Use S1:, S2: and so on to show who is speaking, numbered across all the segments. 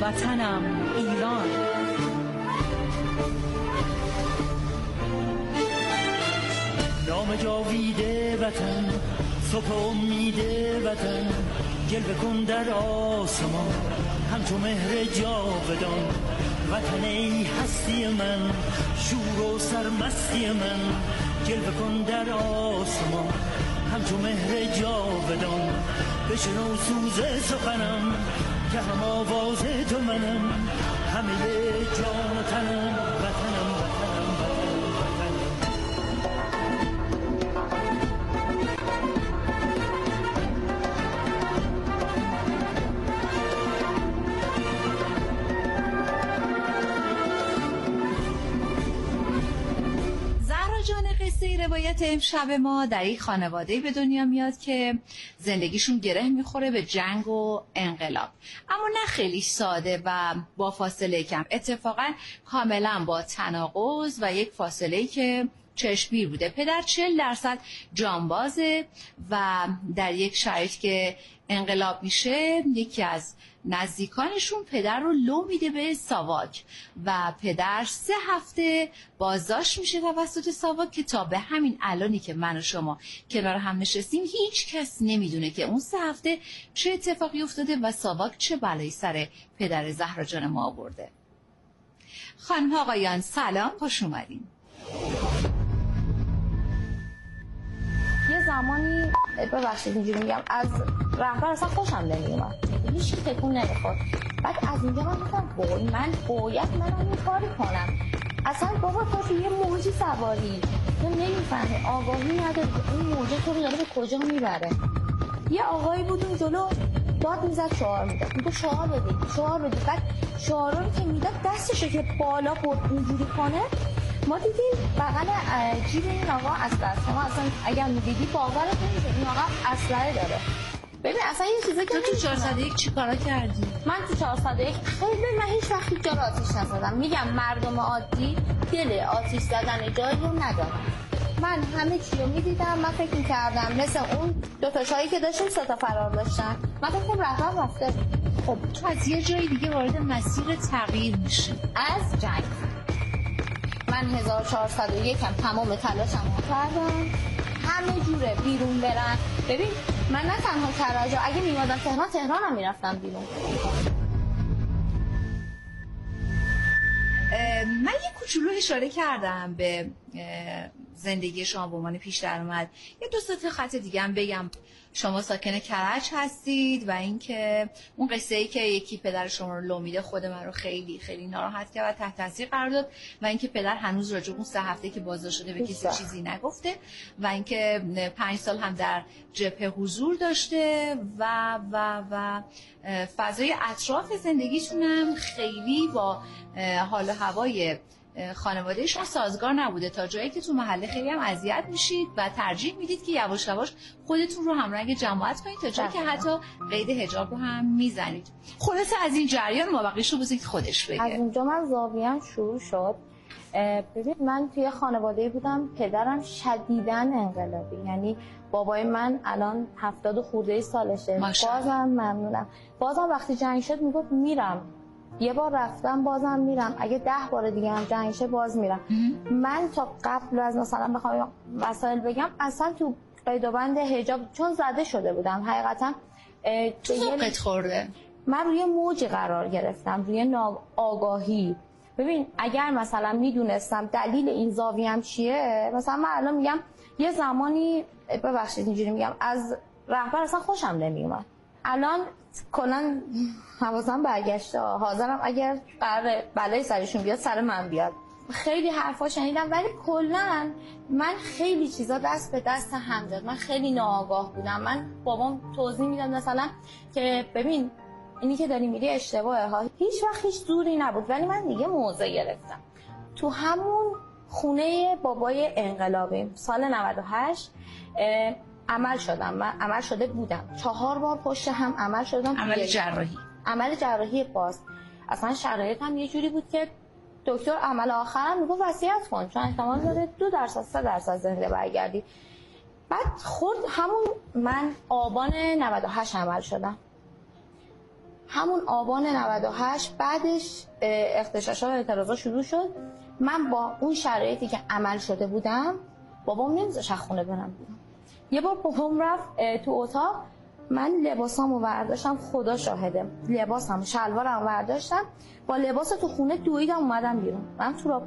S1: وطنم ایران. نام جاویده وطن، صبح امید وطن، جلوه کن در آسمان همچو مهر جاودان. وطن ای هستی من، شور و سرمستی من، جلوه کن در آسمان همچو مهر جاودان. بشنو سوز سخنم که هم آواز تو منم، همه جان و تنم وطنم وطنم وطنم وطنم.
S2: قصه روایت امشب ما در یک خانواده به دنیا میاد که زندگیشون گره میخوره به جنگ و انقلاب، اما نه خیلی ساده و با فاصله کم، اتفاقا کاملا با تناقض و یک فاصله که چشمگیر بوده. پدر 40% جانبازه و در یک شرایط که انقلاب میشه یکی از نزدیکانشون پدر رو لو میده به ساواک و پدر 3 هفته بازداشت میشه توسط ساواک که تا به همین الانی که من و شما کنار هم نشستیم هیچ کس نمیدونه که اون 3 هفته چه اتفاقی افتاده و ساواک چه بلایی سر پدر زهرا جان ما آورده. خانم آقایان سلام، خوش اومدین.
S3: یه زمانی ببخشید اینجوری میگم از رهبر اصلا خوشم نمیومد، هیچ تکون نمیخورد. بعد از اینجا من گفتم وای من باید این کاری کنم. اصلا بابا تو یه موجی سواری تو نمیفهمی، آگاهی نداری اون موجه تو رو داره به کجا میبره. یه آقایی بود اون جلو داد میزد شعار میداد، میگه شعار بدید شعار بدید. بعد شعارا که میداد دستشو که بالا برد اونجوری کنه، ما دیدیم بغل جیب این آقا اسلحه. شما اصلا اگر میدیدی باورت نمیشه این آقا اسلحه داره. ببین اصلا یه چیزا که
S2: تو 401 چی کارا کردی؟
S3: من تو 401 خیلی من هیچ وقت جا رو آتیش نزدم. میگم مردم عادی دل آتیش زدن جایی رو ندارن. من همه چی رو میدیدم. من فکر میکردم مثل اون 2 تا شایی که داشتیم 3 تا فرار داشتن. من فکرم رفته.
S2: خب تو از یه جای دیگه وارد مسیر تغییر میشی
S3: از جنگ. من 1401 هم تمام تلاشم رو کردم همه جوره بیرون برن. ببین من نه تنها کرجا، اگه میمادم تهران هم میرفتم بیرون.
S2: من یه کوچولو اشاره کردم به زندگی شما به عنوان پیش درآمد. یه 2 تا خط دیگه هم بگم. شما ساکن کرج هستید و اینکه اون قصه ای که یکی پدر شما رو لو میده خود من رو خیلی خیلی ناراحت کرد و تحت تاثیر قرار داد و اینکه پدر هنوز راجع به اون 3 هفته که بازداشت شده به کسی چیزی نگفته و اینکه 5 سال هم در جبهه حضور داشته و فضای اطراف زندگیتون هم خیلی با حال و هوای خانواده شما سازگار نبوده، تا جایی که تو محله خیلی هم اذیت میشید و ترجیح میدید که یواش یواش خودتون رو همرنگ جماعت کنید تا جایی که حتی قید حجاب رو هم میزنید. خلاصه از این جریان ما بقیش رو بذارید خودش بگه.
S3: از اونجا من زاویه‌ام شروع شد. ببین من توی خانواده بودم پدرم شدیداً انقلابی، یعنی بابای من الان 70 خورده سالشه. بازم ممنونم. بازم وقتی جنگ شد میگفت میرم، یه بار رفتم بازم میرم، اگه 10 بار دیگه هم جنگ شه باز میرم. من تا قبل از مثلا بخوام وسایل بگم اصلا تو قید و بند حجاب چون زده شده بودم حقیقتا
S2: تو قد خورده.
S3: من روی موج قرار گرفتم، روی آگاهی. ببین اگر مثلا میدونستم دلیل این زاویه‌ام چیه، مثلا من الان میگم یه زمانی ببخشید اینجوری میگم از رهبر اصلا خوشم نمیومد. الان کلا حواسم برگشته، حاضرم اگر قرار بلای سرشون بیاد سر من بیاد. خیلی حرفا شنیدم ولی کلا من خیلی چیزا دست به دست هم داد. من خیلی ناآگاه بودم. من بابام توضیح میداد مثلا که ببین اینی که داری میری اشتباهه ها، هیچ وقت هیچ دوری نبود. ولی من دیگه موضع گرفتم تو همون خونه بابای انقلابی سال 98 عمل شدم. من عمل شده بودم 4 بار پشت هم عمل شدم. عمل جراحی باز. اصلا شرایطم یه جوری بود که دکتر عمل آخرم میگه وصیت کن چون احتمال داره 2% 3% زنده برگردی. بعد خود همون من آبان 98 عمل شدم. همون آبان 98 بعدش اغتشاشات و اعتراضات شروع شد. من با اون شرایطی که عمل شده بودم، بابام نمیذاشت از خونه برم بیرون. یه بار بابام رفت تو اتاق، من لباسامو برداشتم، خدا شاهده، لباسم شلوارم برداشتم، با لباس تو خونه دویدم اومدم بیرون. من تو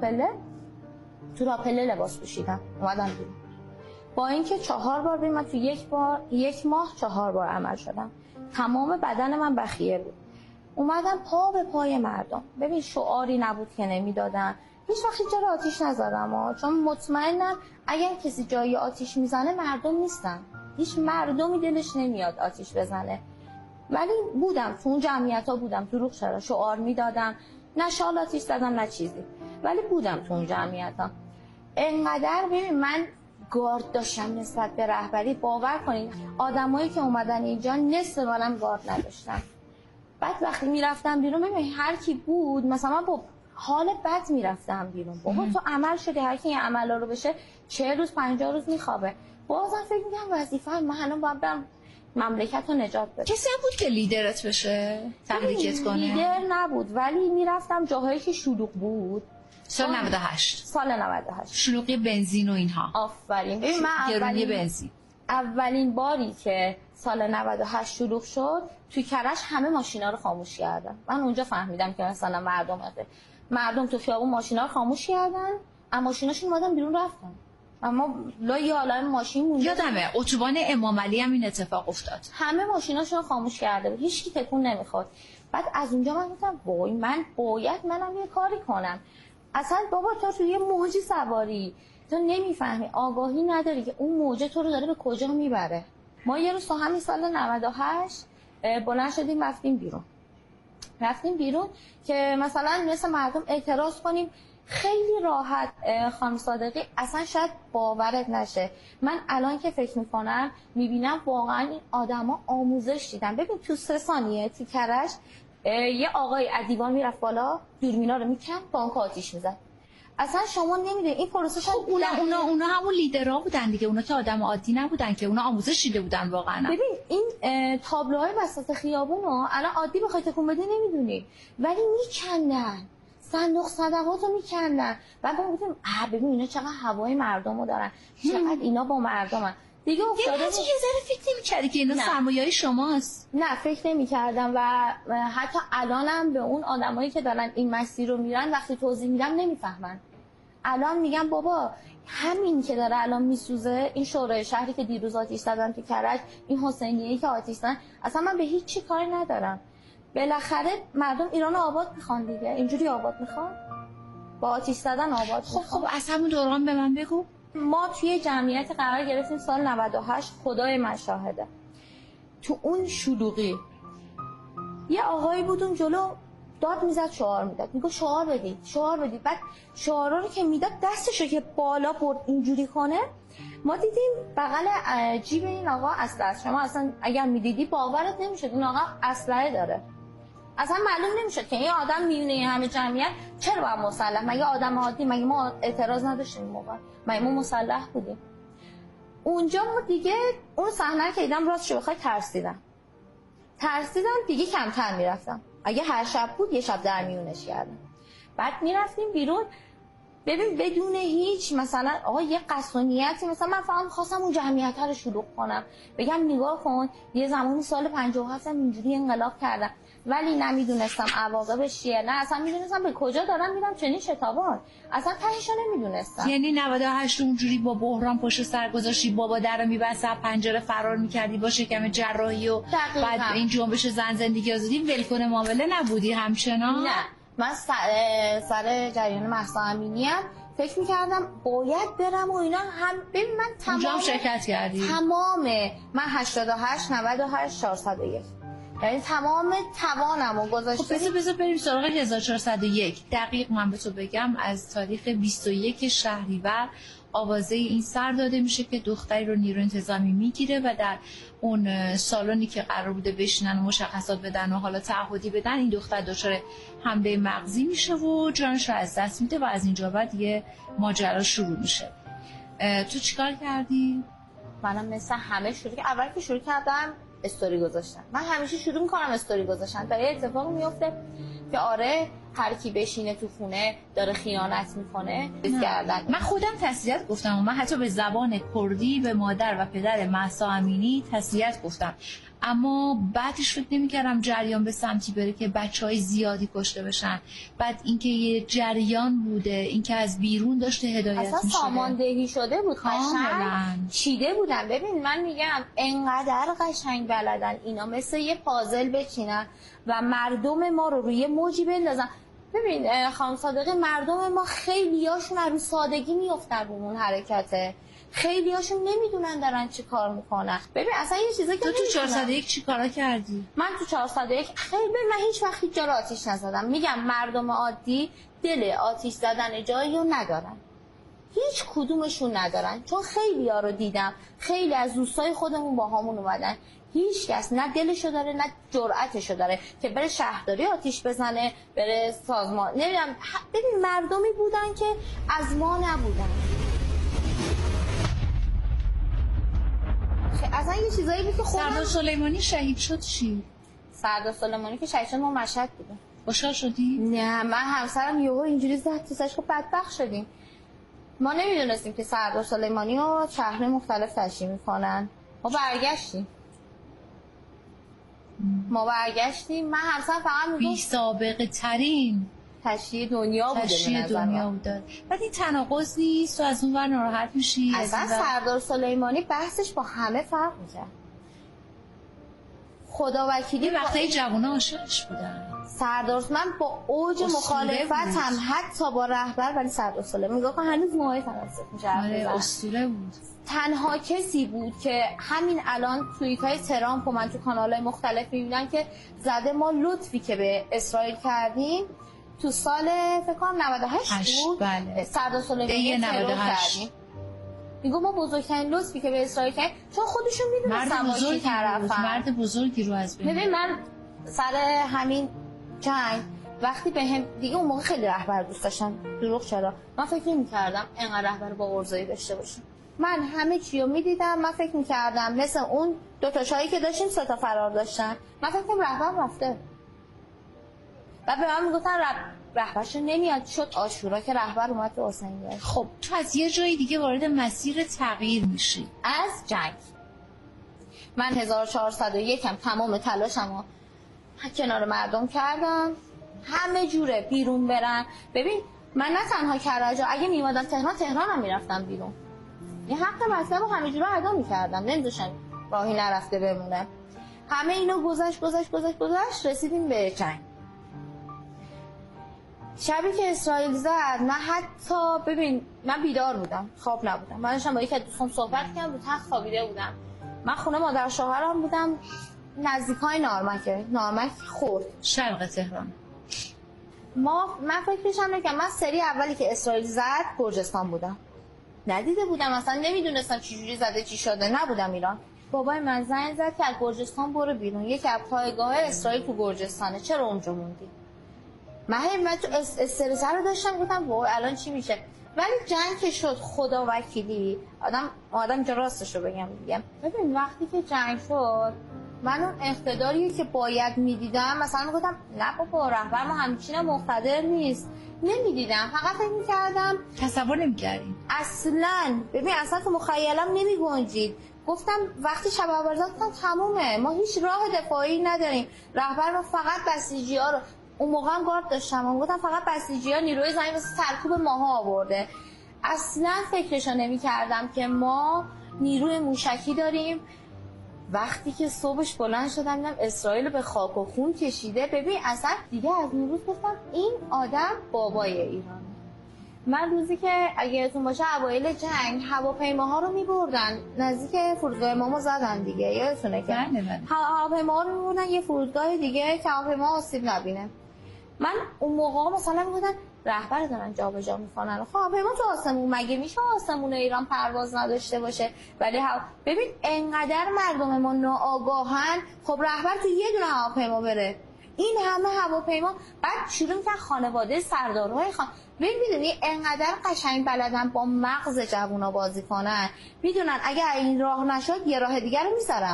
S3: راپله لباس پوشیدم اومدم بیرون. با اینکه 4 بار من تو یک ماه 4 بار عمل شدم. تمام بدن من بخیه بود. اومدم پا به پای مردم. ببین شعاری نبود که نمیدادن. هیچ وقت جای آتیش نزدم چون مطمئنم اگر کسی جای آتیش میزنه مردم نیستن. هیچ مردمی دلش نمیاد آتیش بزنه. ولی بودم تو اون جمعیت ها، بودم دروغ چرا، شعار میدادم، نه شال آتیش زدم نه چیزی، ولی بودم تو اون جمعیت ها. انقدر ببین من گارد داشتم نسبت به رهبری، باور کنید آدمایی که اومدن اینجا نصف منم گارد نداشتم. بعد وقتی میرفتم بیرون ببین هر کی بود مثلا با حال بد میرفتم بیرون. بابا تو عمل شده، هر کی این عملا رو بشه 40 روز 50 روز میخوابه. بازم فکر می‌کنم وظیفه من الان باید برم مملکت رو نجات بدم.
S2: کسی هم بود که لیدرت بشه، تحریکت کنه؟
S3: لیدر نبود ولی میرفتم جاهایی که شلوغ بود.
S2: سال 98 شلوغی بنزین و اینها.
S3: آفرین. ببین من
S2: گرونی بنزین
S3: اولین باری که سال 98 شلوغ شد توی کرج همه ماشینا رو خاموش کردن. من اونجا فهمیدم که مثلا مردم تو خیابون ماشینا رو خاموش کردن، اما ماشیناشون اومدن بیرون رفتن. اما لای عالم ماشین مونده.
S2: یادمه اتوبان امام علی هم این اتفاق افتاد.
S3: همه ماشیناشون خاموش کرده بود، هیچ کی تکون نمیخورد. بعد از اونجا من گفتم وای من باید منم یه کاری کنم. اصلا بابا تو توی یه موجی سواری، تو نمیفهمی، آگاهی نداری که اون موجه تو رو داره به کجا میبره. ما یه روز تو همین سال 98 بلند شدیم رفتیم بیرون که مثلا مثل مردم اعتراض کنیم. خیلی راحت خانم صادقی، اصلا شاید باورت نشه، من الان که فکر میکنم میبینم واقعا این آدما آموزش دیدن. ببین تو 3 ثانیه تو کرج یه آقای از دیوار میرفت بالا، دوربینا رو میکند، بانک آتیش میزد. اصلا شما نمیدونید این پروسه شاید
S2: اونا همون لیدرها بودن دیگه، اونا که آدم عادی نبودن که، اونا آموزش دیده بودن واقعا.
S3: ببین این تابلوهای وسط خیابونو الان عادی بخوای تکون بدی نمیدونی، ولی میکندن، صندوق صدقاتو میکندن. بعد ما گفتیم ببین اینا چقدر هوای مردمو دارن، چقدر اینا با مردمن دیگه. افتاده
S2: یه ذره فکر نمی‌کردی که اینا سرمایه‌ای شماست؟
S3: نه فکر نمی‌کردم و حتی الانم به اون آدمایی که دارن این مسیر رو میرن وقتی توضیح میدم نمیفهمن. الان میگم بابا همین که داره الان میسوزه، این شورای شهری که دیروز آتیش زدن تو کرج، این حسینیه‌ای که آتیش زدن، اصلا من به هیچ چی کاری ندارم. بالاخره مردم ایران آباد میخوان دیگه، اینجوری آباد میخوان، با آتیش زدن آباد میخوان.
S2: خب از همون دوران به من بگو.
S3: ما توی جمعیت قرار گرفتیم سال 98. خدای من شاهده تو اون شلوغی یه آقایی بود اون جلو داد میزد، شعار میداد، میگه شعار بدید. بعد شعارا رو که میداد دستشو که بالا برد اینجوری کنه، ما دیدیم بغل جیب این آقا اسلحه است. شما اصلا اگر میدیدی باورت نمیشد این آقا اسلحه داره. اصلا معلوم نمیشد که این آدم میونه همه جمعیت چرا باید مسلح؟ مگه آدم عادی؟ مگه ما اعتراض نداشتیم موقع؟ مگه ما مسلح بودیم؟ اونجا ما دیگه اون صحنه که دیدم راستش بخوای ترسیدم دیگه کمتر میرفتم. اگه هر شب بود یه شب در میونش کردم. بعد میرفتیم بیرون، ببین بدون هیچ مثلا آقا یه قصونیتی، مثلا من فقط خواستم اون جمعیت رو شلوغ کنم، بگم نگاه کن یه زمانی سال 57 اینجوری انقلاب کردم، ولی نمیدونستم عواقبش چیه، نه اصلا میدونستم به کجا دارم میرم، چنین شتابان اصلا تهش نمیدونستم.
S2: یعنی 98 اونجوری با بحران پشت سر گذاشتی، بابا درو میبست از پنجره فرار میکردی با شکم جراحی و بعد این جنبش زن زندگی آزادی ولکن معامله نبودی همچنان؟
S3: نه من سر جریان مهسا امینی فکر میکردم باید برم و اینا هم. ببین من
S2: تمام شرکت کردی؟
S3: تمام من 88 98 401 یعنی تمام توانم رو گذاشتم.
S2: خب بذار بریم سراغ 1401. دقیق من به تو بگم از تاریخ 21 شهریور آوازه این سر داده میشه که دختری رو نیرو انتظامی میگیره و در اون سالونی که قرار بوده بشینن و مشخصات بدن و حالا تعهدی بدن، این دختر دچار حمله مغزی میشه و جانش رو از دست میده و از اینجا بعد یه ماجرا شروع میشه. تو چیکار کردی؟
S3: منم مثل همه شروع که اول که شروع کردم استوری گذاشتن. من همیشه شروع میکنم استوری گذاشتن تا یه اتفاق میفته که آره هر کی بشینه تو خونه داره خیانت میکنه گردن.
S2: من خودم تسلیت گفتم و من حتی به زبان کردی به مادر و پدر مهسا امینی تسلیت گفتم، اما بعدش فکر نمی‌کردم جریان به سمتی بره که بچهای زیادی کشته بشن. بعد اینکه یه جریان بوده، اینکه از بیرون داشته هدایت می‌شده،
S3: اصلا ساماندهی شده بود،
S2: کاملا
S3: چیده بودن. ببین من میگم انقدر قشنگ بلدن اینا مثل یه پازل بچینن و مردم ما رو روی موجی بندازن. ببین خانم صادقی، مردم ما خیلیاشون از رو سادگی میافتن رو اون حرکته، خیلیاشون نمیدونن دارن چی کار میکنن. ببین اصلا یه چیزایی که
S2: تو 401 چی کارا کردی؟
S3: من تو 401 خیلی من هیچ وقت هیچ جا رو آتیش نزدم. میگم مردم عادی دل آتیش زدن جایی رو ندارن، هیچ کدومشون ندارن، چون خیلی ها رو دیدم، خیلی از دوستای خودمون با همون اومدن، هیچ کس نه دلشو داره نه جرأتشو داره که بره شهرداری آتیش بزنه، بره سازمان. نمیدونم، ببین مردمی بودن که از ما نبودن. اصلا یه چیزایی بود که خودم.
S2: سردار سلیمانی شهید شد چی؟
S3: سردار سلیمانی که شهید شد ما مشهد بودیم.
S2: خوشحال شدی؟
S3: نه من همسرم یهو اینجوری زد تو سرش، بدبخت شدیم. ما نمیدونستیم که سردار سلیمانی رو شهر مختلف تشییع میکنن. ما برگشتیم من همسرم فقط میگم
S2: بی سابقه ترین
S3: تشییع دنیا بوده.
S2: تشییع دنیا بوده. بعد این تناقض نیست و از اون ور ناراحت میشی؟
S3: اصلا سردار سلیمانی بحثش با همه فرق میکرد. خدا وکیلی
S2: وقتی جوونا عاشقش بودن.
S3: سردار من با اوج مخالفتم حتی با رهبر، ولی سردار سلیمانی نگاه کن هنوز موهای تناسب میشه.
S2: اسطوره بود.
S3: تنها کسی بود که همین الان توییت‌های ترامپ و من تو کانال‌های مختلف می‌بینم که زده ما لطفی که به اسرائیل کردیم تو سال فکر کنم 98 بود.
S2: بله.
S3: سردار سلیمانی ترور کردیم. میگم ما بزرگترین لطفی که به اسرائیل کردیم، چون خودشون میدونستن ما چی طرفن.
S2: مرد بزرگی رو از بین.
S3: ببین من سر همین جنگ وقتی بهم دیگه اون موقع خیلی رهبر دوست داشتم، دروغ چرا، من فکر نمی‌کردم اینقدر رهبر با ارزایی داشته باشم. من همه چی رو میدیدم، من فکر میکردم مثل اون دو تا شایی که داشتیم 3 تا فرار داشتن، من فکر کنم رهبر رفته و به من میگفتن رهبرش نمیاد. شد عاشورا که رهبر اومد تو حسینیه.
S2: خب تو از یه جایی دیگه وارد مسیر تغییر میشی
S3: از جنگ. من 1401 هم تمام تلاشمو کنار مردم کردم، همه جوره بیرون برن. ببین من نه تنها کرج، اگه میومدم تهران هم میرفتم بیرون، یه حق مطلب رو همه جوره ادا میکردم، نمیذاشتم راهی نرفته بمونه. همه اینا گذشت رسیدیم به جنگ. شبی که اسرائیل زد من حتی ببین من بیدار بودم، خواب نبودم. من داشتم با یکی از دوستام صحبت کردم، رو تخت خوابیده بودم. من خونه مادر شوهرم بودم، نزدیکای نارمک خورد
S2: شرق تهران.
S3: من فکرشم نکنم، من سری اولی که اسرائیل زد گرجستان بودم، ندیده بودم، اصلا نمیدونستم چی جوری زده چی شده، نبودم ایران. بابای من زنگ زد که از گرجستان برو بیرون، یکی از پایگاه اسرائیل تو گرجستانه، چرا اونجا موندی؟ من تو استرس رو داشتم، گفتم وای الان چی میشه. ولی جنگ که شد خدا وکیلی آدم اینجا راستشو بگم دیگه. ببین وقتی که جنگ شد من اون اقتداری که باید میدیدم، مثلا میگفتم نه بابا رهبر ما همچین مقتدر نیست، نمیدیدم، فقط فکر میکردم،
S2: تصور نمیکردیم
S3: اصلا. ببین اصلا تو مخیلم نمیگنجید. گفتم وقتی شب اول زد گفتم تمومه، ما هیچ راه دفاعی نداریم، رهبر ما فقط بسیجی ها رو، اون موقع هم گارد داشتم، گفتم فقط بسیجی ها نیروی زمین مثل سرکوب ماها آورده. اصلا فکرشو نمی کردم که ما نیروی موشکی داریم. وقتی که صبحش بلند شدم دیدم اسرائیل به خاک و خون کشیده، ببین اصلا دیگه از اون روز گفتم این آدم بابای ایران. من روزی که اگه یادتون باشه اوایل جنگ هواپیماها رو می‌بردن نزدیک فرودگاه امامو زدن دیگه، یادتونه که هواپیماها رو می‌بردن یه فرودگاه دیگه که هواپیما آسیب نبینه. من اون موقع مثلا میگفتن رهبر دارن جابجا میکنن، خب هواپیما تو آسمون، مگه میشه آسمون ایران پرواز نداشته باشه؟ ولی ببین انقدر مردم ما ناآگاهن، خب رهبر تو یه دونه هواپیما بره، این همه هواپیما. بعد شروع می‌کردن خانواده سردارهای میدونی انقدر قشنگ بلدن با مغز جوونا بازی کنن، میدونن اگر این راه نشد یه راه دیگر رو میذارن.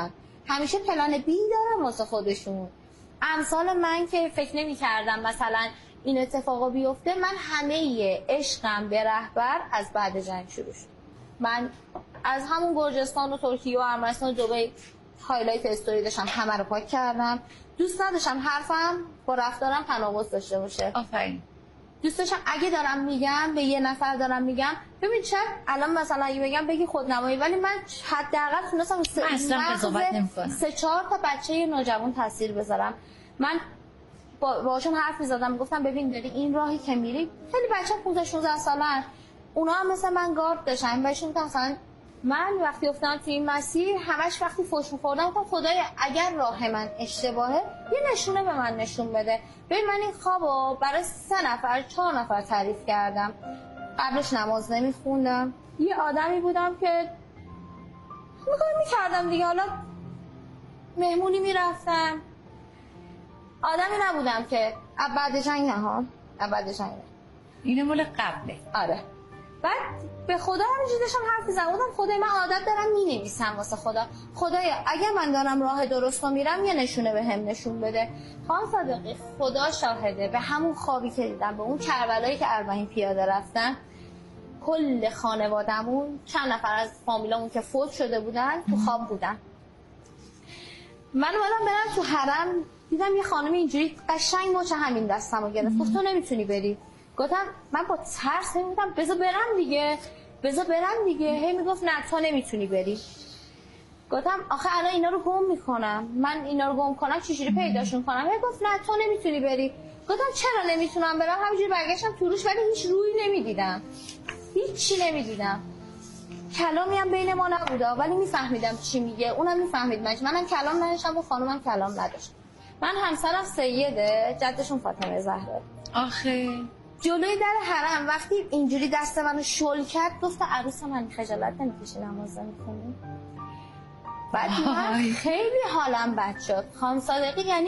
S3: همیشه پلن بی دارن واسه خودشون. امثال من که فکر نمی‌کردم مثلا این اتفاقا بیفته، من همه عشقم به رهبر از بعد جنگ شروع شد. من از همون گرجستان و ترکیه و ارمنستان و دبی هایلایت استوری داشتم، همه رو پاک کردم. دوست نداشتم حرفم با رفتارم تناقض داشته باشه.
S2: آفرین.
S3: دوست داشتم اگه دارم میگم به یه نفر دارم میگم ببین چه الان مثلا اگه بگم بگی خودنمایی، ولی من حداقل تونستم
S2: اصلا قضاوت نمی‌کنم.
S3: 3-4 تا بچه نوجوان تاثیر بذارم. من باشون حرف می‌زدم، گفتم ببین داری این راهی که میری، خیلی بچه 15-16 سالن، اونا هم مثلا من گارد داشتم، بهشون گفتم مثلا من وقتی افتادم تو این مسیر همش وقتی فوش می‌خوردم گفتم خدایا اگر راه من اشتباهه یه نشونه به من نشون بده. ببین من این خوابو برای 3-4 نفر تعریف کردم. قبلش نماز نمی‌خوندم، یه آدمی بودم که می‌کردم دیگه، حالا مهمونی میرفتم، آدمی نبودم که بعد جنگ نه، بعد جنگ نه،
S2: اینه مال قبله.
S3: آره. بعد به خدا همینجوری داشتم حرف می‌زدم، گفتم خدای من عادت دارم می‌نویسم واسه خدا، خدایا اگه من دارم راه درست رو میرم یه نشونه بهم نشون بده. خانم صادقی خدا شاهده، به همون خوابی که دیدم، به اون کربلایی که 40 پیاده رفتن، کل خانواده‌مون چند نفر از فامیلامون که فوت شده بودن تو خواب بودن. من اومدم برم تو حرم، دیدم یه خانمی اینجوری قشنگ مچ همین دستمو گرفت، گفت تو نمیتونی بری. گفتم من با ترس نمی‌گفتم بذار برم دیگه، بذار برم دیگه. هی میگفت نه تو نمیتونی بری. گفتم آخه الان اینا رو گم میکنم، من اینا رو گم کنم چجوری پیداشون کنم؟ هی گفت نه تو نمیتونی بری. گفتم چرا نمیتونم برم؟ همینجوری برگشتم تو روش، ولی هیچ روی نمیدیدم، هیچی نمیدیدم، کلامی هم بین ما نبوده، ولی میفهمیدم چی میگه، اونم میفهمید منم کلام نداشتم و خانومم کلام نداشت. من همسرم سیده، جدشون فاطمه زهرا.
S2: آخه
S3: جلوی در حرم وقتی اینجوری دست منو شل کرد، گفت عروس من خجالت نمیکشی نماز نمیخونی؟ بعد من خیلی حالم بد شد. خانم صادقی یعنی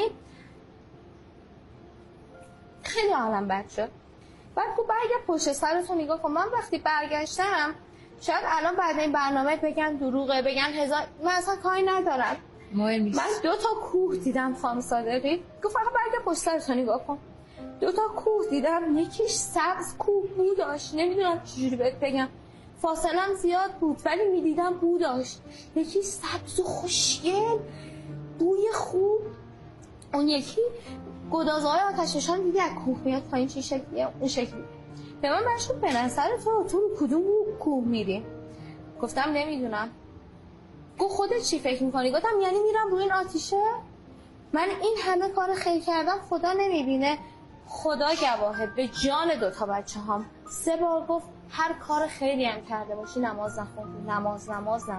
S3: خیلی حالم بد شد. بعد تو برگرد پشت سرتون نگاه کن. من وقتی برگشتم شاید الان بعد این برنامه بگن دروغه، بگن هزار، من اصلا کاری ندارم.
S2: مهم نیست.
S3: من 2 تا کوه دیدم خانم صادقی، گفت فقط برگرد پشت سرتون نگاه کن. 2 تا کوه دیدم، یکیش سبز کوه بو داشت، نمیدونم چجوری بهت بگم، فاصلم زیاد بود ولی میدیدم بو داشت. یکی سبز و خوشگل، بوی خوب. اون یکی گدازهای آتشفشان دیدی از کوه میاد پایین چه شکلیه، اون شکلی. به من برشون به نظر تو رو کدوم کوه میری؟ گفتم نمیدونم. گفت خودت چی فکر میکنی؟ گفتم یعنی میرم روی این آتیشه؟ من این همه کار خیر کردم خدا نمیبینه؟ خدا گواهه به جان 2 تا بچه هم 3 بار گفت هر کار خیری هم کرده باشی نماز نخوندی، نماز.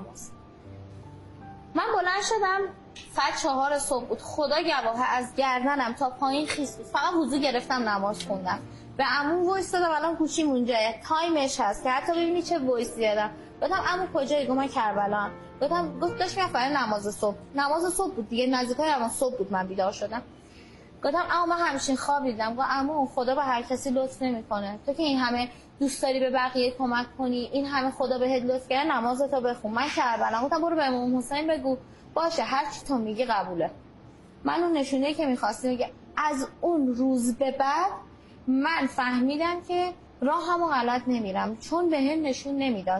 S3: من بلند شدم ساعت 4 صبح بود، خدا گواهه از گردنم تا پایین خیس بود، فقط وضو گرفتم نماز خوندم. به عمو وایس دادم الان گوشیم اونجا تایمش هست که حتی ببینی چه وایسی دادم. گفتم عمو کجایی؟ گفت من کربلان. گفت داشت میرفتم نماز صبح بود دیگه، نزدیکای نماز صبح بود من بیدار شدم. گفتم اما من همچین خواب دیدم. گفت عمو خدا به هر کسی لطف نمیکنه، تو که این همه دوست داری به بقیه کمک کنی، این همه خدا بهت لطف کرده، نمازتو بخون. من کربلام. گفتم برو به امام حسین بگو باشه هر چی تو میگی قبوله. من اون نشونه‌ای که می‌خواستم میگه. از اون روز به بعد من فهمیدم که راهمو غلط نمیرم، چون بهم نشون نمیداد.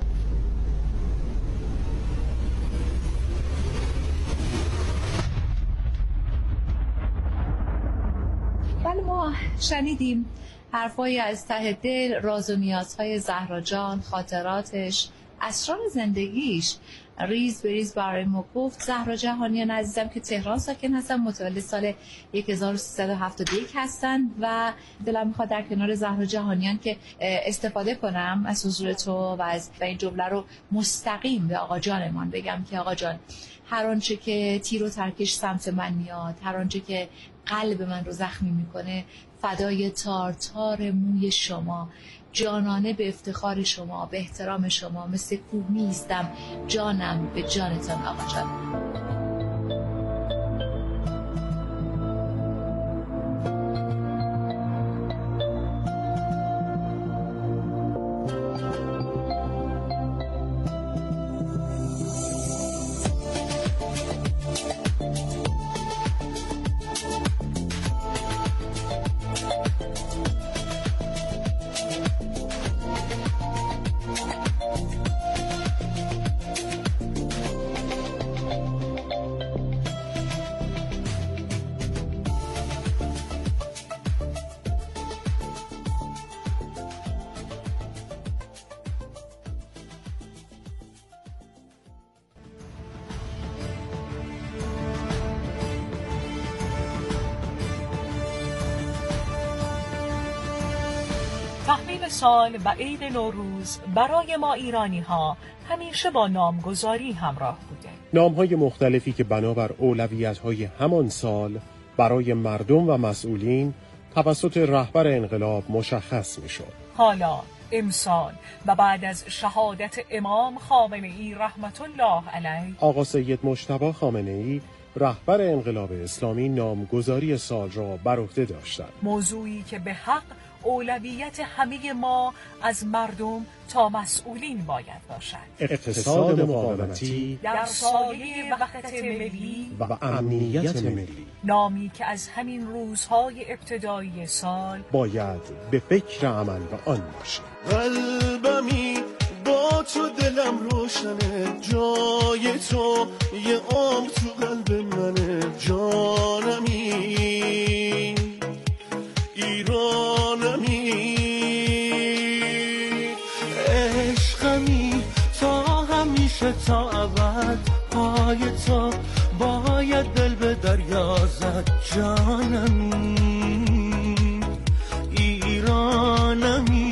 S2: بله ما شنیدیم حرفایی از ته دل، راز و نیازهای زهرا جان، خاطراتش، اسرار زندگیش ریز به ریز برای ما گفت. زهرا جهانیان عزیزم که تهران ساکن هستن، متولد سال 1371 هستن و دلم میخواد در کنار زهرا جهانیان که استفاده کنم از حضور تو و از این جمله رو مستقیم به آقا جانمان بگم که آقا جان، هر آنچه که تیر و ترکش سمت من میاد، هر آنچه که قلب من رو زخمی میکنه، فدای تار تار موی شما، جانانه به افتخار شما، به احترام شما، مثل کوه میستم جانم به جانتان آقا جان.
S4: تحویل سال و عید نوروز برای ما ایرانی‌ها همیشه با نامگذاری همراه بوده.
S5: نام‌های مختلفی که بنابر اولویت‌های همان سال برای مردم و مسئولین توسط رهبر انقلاب مشخص می‌شد.
S4: حالا امسال و بعد از شهادت امام خامنه‌ای رحمت الله علیه،
S5: آقا سید مجتبی خامنه‌ای رهبر انقلاب اسلامی نامگذاری سال را بر عهده داشتند.
S4: موضوعی که به حق اولویت همه ما از مردم تا مسئولین باید باشد.
S5: اقتصاد مقاومتی
S4: در سایه وحدت ملی
S5: و امنیت ملی،
S4: نامی که از همین روزهای ابتدایی سال
S5: باید به فکر عمل به آن باشد.
S6: قلبمی با تو دلم روشنه، جای تو یه عمر تو قلب منه، جانمی ایرانمی، عشقمی تا همیشه تا ابد، پای تو باید دل به دریا زد، جانمی ایرانمی.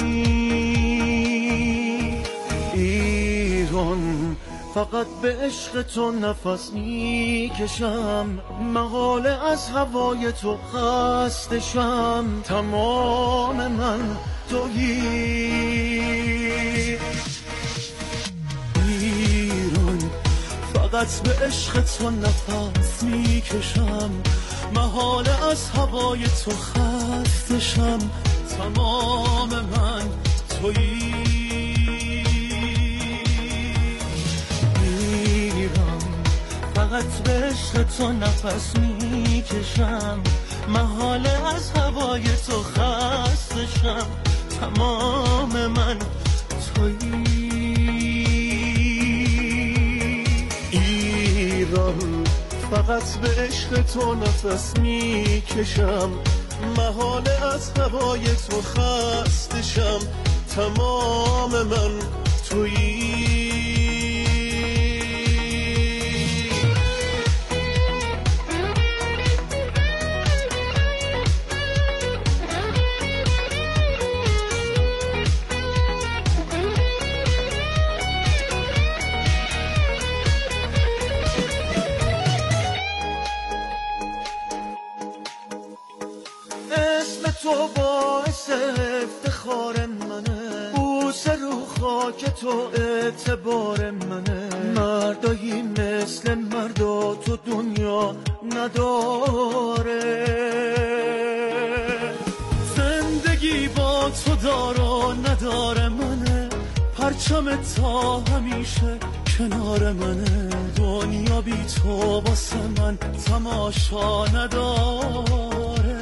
S6: ایران فقط به عشق تو نفس میکشم، محاله از هوای تو خستشم، تمام من تویی. ایران فقط به عشق تو نفس میکشم، محاله از هوای تو خستشم، تمام من تویی. فقط به عشق تو نفس میکشم، محاله از هوای تو خستشم، تمام من تویی. ایران فقط به عشق تو نفس میکشم، محاله از هوای تو خستشم، تمام من تویی. تو باعث افتخار منه، بوسه رو خاک تو اعتبار منه، مردایی مثل مردا تو دنیا نداره، زندگی با تو دار و نداره منه، پرچم تا همیشه کنار منه، دنیا بی تو واسه من تماشا نداره.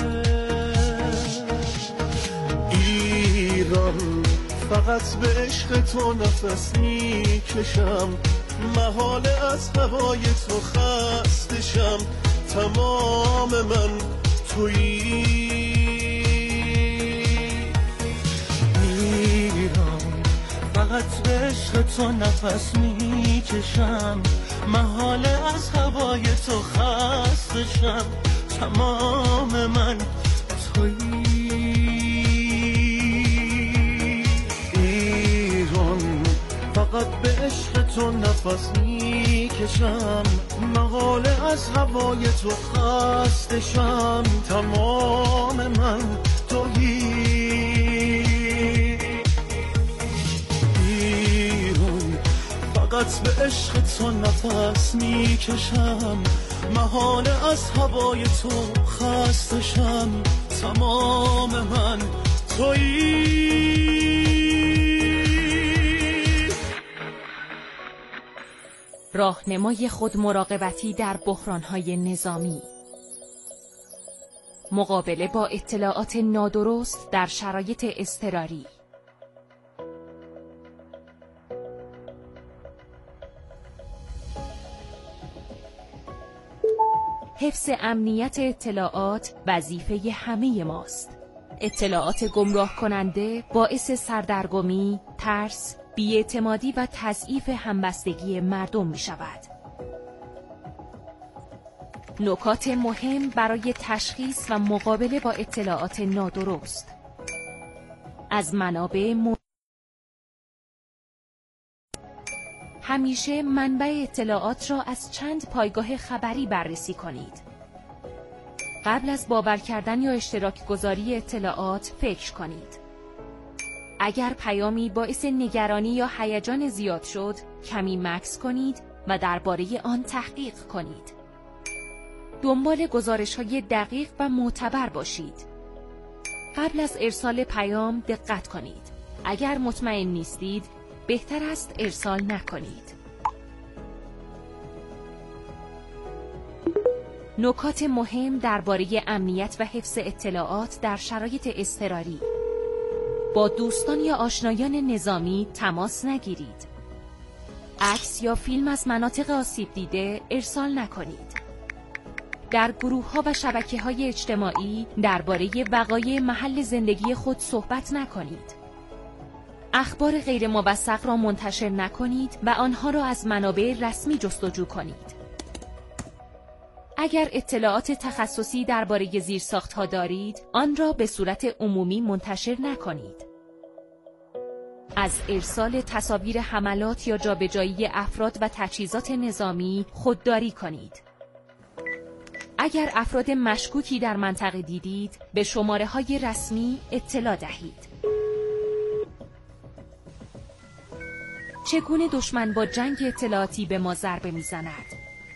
S6: ایران فقط به عشق تو نفس میکشم، محاله از هوای تو خستشم، تمام من تویی. ایران فقط به عشق تو نفس میکشم، محاله از هوای تو خستشم، تمام من تویی. فقط به عشق تو نفس میکشم، محاله از هوای تو خستشم، تمام من تویی. ایران فقط به عشق تو نفس میکشم، محاله از هوای تو خستشم، تمام من تویی.
S7: راهنمای خود مراقبتی در بحران‌های نظامی، مقابله با اطلاعات نادرست در شرایط اضطراری، حفظ امنیت اطلاعات وظیفه همه ماست. اطلاعات گمراه کننده باعث سردرگمی، ترس، بی‌اعتمادی و تضعیف همبستگی مردم می شود. نکات مهم برای تشخیص و مقابله با اطلاعات نادرست: از منابع همیشه منبع اطلاعات را از چند پایگاه خبری بررسی کنید. قبل از باور کردن یا اشتراک گذاری اطلاعات فکر کنید. اگر پیامی باعث نگرانی یا هیجان زیاد شد، کمی مکث کنید و درباره آن تحقیق کنید. دنبال گزارش‌های دقیق و معتبر باشید. قبل از ارسال پیام دقت کنید. اگر مطمئن نیستید، بهتر است ارسال نکنید. نکات مهم درباره امنیت و حفظ اطلاعات در شرایط اضطراری. با دوستان یا آشنایان نظامی تماس نگیرید. عکس یا فیلم از مناطق آسیب دیده ارسال نکنید. در گروه‌ها و شبکه‌های اجتماعی درباره وقایع محل زندگی خود صحبت نکنید. اخبار غیر موثق را منتشر نکنید و آنها را از منابع رسمی جستجو کنید. اگر اطلاعات تخصصی درباره زیرساخت‌ها دارید، آن را به صورت عمومی منتشر نکنید. از ارسال تصاویر حملات یا جابجایی افراد و تجهیزات نظامی خودداری کنید. اگر افراد مشکوکی در منطقه دیدید، به شماره‌های رسمی اطلاع دهید. چگونه دشمن با جنگ اطلاعاتی به ما ضربه می‌زند؟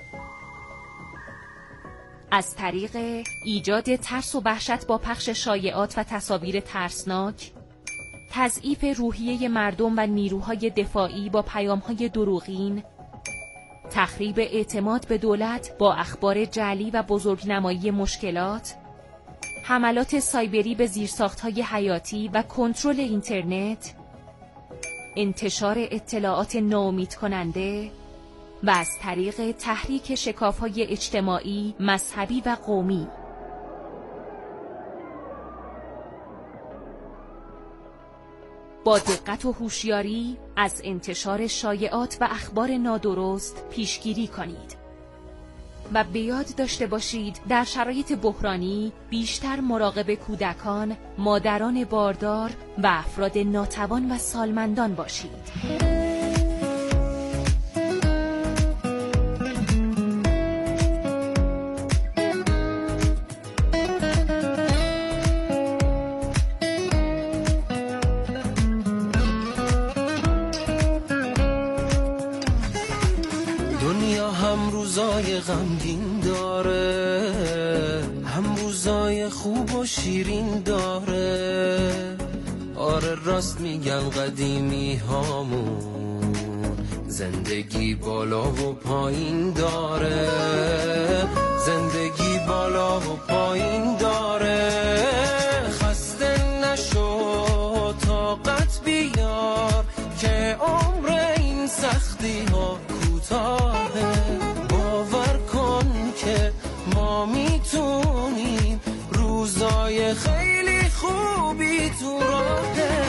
S7: از طریق ایجاد ترس و وحشت با پخش شایعات و تصاویر ترسناک، تضعیف روحیه مردم و نیروهای دفاعی با پیام‌های دروغین، تخریب اعتماد به دولت با اخبار جعلی و بزرگنمایی مشکلات، حملات سایبری به زیرساخت‌های حیاتی و کنترل اینترنت، انتشار اطلاعات ناامید کننده و از طریق تحریک شکاف‌های اجتماعی، مذهبی و قومی. با دقت و هوشیاری از انتشار شایعات و اخبار نادرست پیشگیری کنید و به یاد داشته باشید در شرایط بحرانی بیشتر مراقب کودکان، مادران باردار و افراد ناتوان و سالمندان باشید.
S6: دنیا هم روزای غمگین داره، هم روزای خوب و شیرین داره. آره راست میگن قدیمی هامون، زندگی بالا و پایین داره، زندگی بالا و پایین داره. خسته نشو طاقت بیار که عمر این سختی ها کوتاهه. باور کن که ما میتونیم، روزای خیلی خوبی تو راهه.